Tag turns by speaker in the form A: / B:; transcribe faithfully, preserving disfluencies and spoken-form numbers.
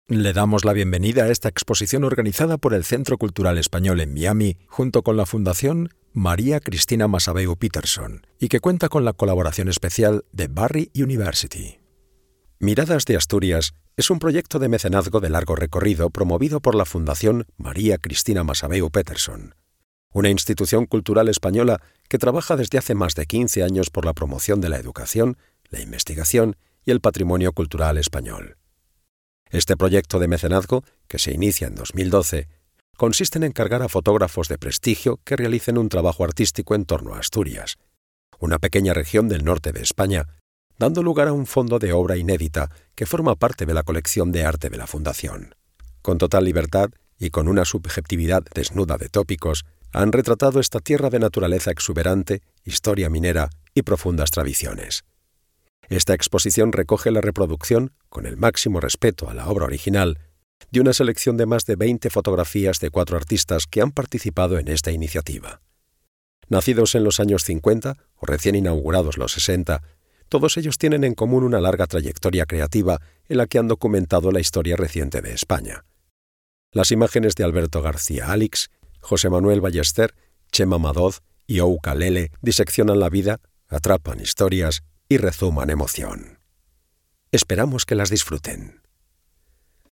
A: Le damos la bienvenida a esta exposición organizada por el Centro Cultural Español en Miami junto con la Fundación María Cristina Massabeu Peterson y que cuenta con la colaboración especial de Barry University. Miradas de Asturias es un proyecto de mecenazgo de largo recorrido promovido por la Fundación María Cristina Massabeu Peterson, una institución cultural española que trabaja desde hace más de quince años por la promoción de la educación, la investigación y el patrimonio cultural español. Este proyecto de mecenazgo, que se inicia en dos mil doce, consiste en encargar a fotógrafos de prestigio que realicen un trabajo artístico en torno a Asturias, una pequeña región del norte de España, dando lugar a un fondo de obra inédita que forma parte de la colección de arte de la Fundación. Con total libertad y con una subjetividad desnuda de tópicos, han retratado esta tierra de naturaleza exuberante, historia minera y profundas tradiciones. Esta exposición recoge la reproducción, con el máximo respeto a la obra original, de una selección de más de veinte fotografías de cuatro artistas que han participado en esta iniciativa. Nacidos en los años cincuenta o recién inaugurados los sesenta, todos ellos tienen en común una larga trayectoria creativa en la que han documentado la historia reciente de España. Las imágenes de Alberto García Alix, José Manuel Ballester, Chema Madoz y Ouka Lele diseccionan la vida, atrapan historias y rezuman emoción. Esperamos que las disfruten.